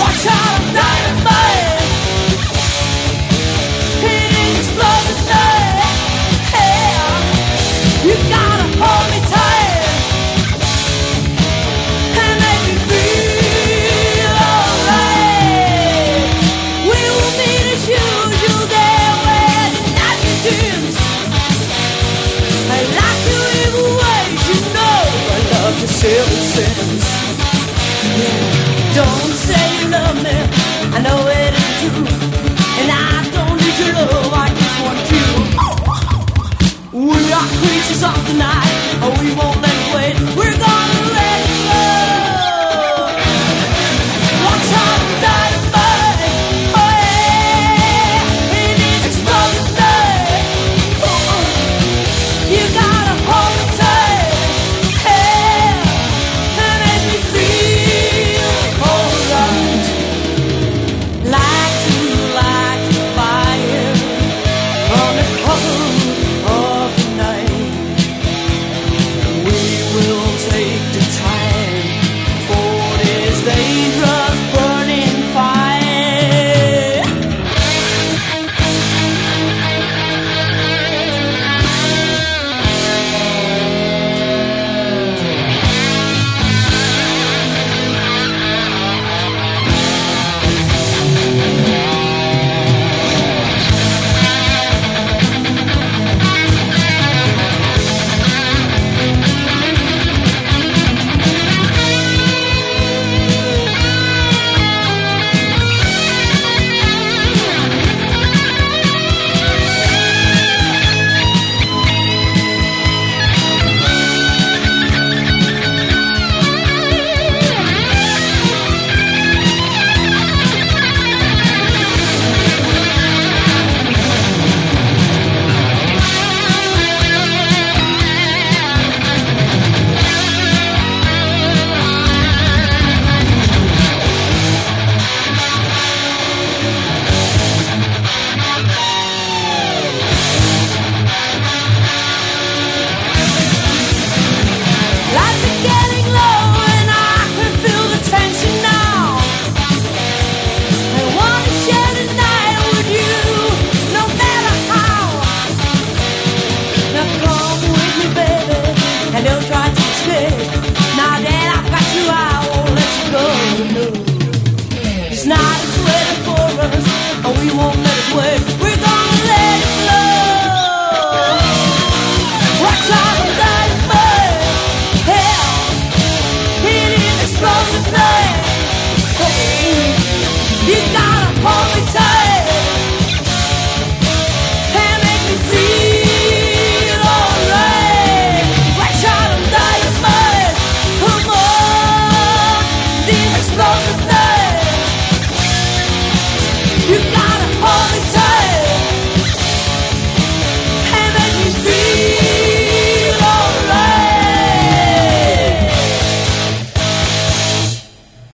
Don't say you love me, I know it is true, and I don't need your love, I just want you. We are creatures of the night, we won't let it wait, we're gonna let it go. Watch out, dynamite, oh yeah, it is exploding night. You gotta hold me tight, hey, and make me feel alright. Light to fire on the cover of the night. We will take the time for this dangerous burning fire. Lights are getting low and I can feel the tension now. I want to share the night with you, no matter how. Now come with me, baby, and don't try to escape. Now that I've got you, I won't let you go. No, it's not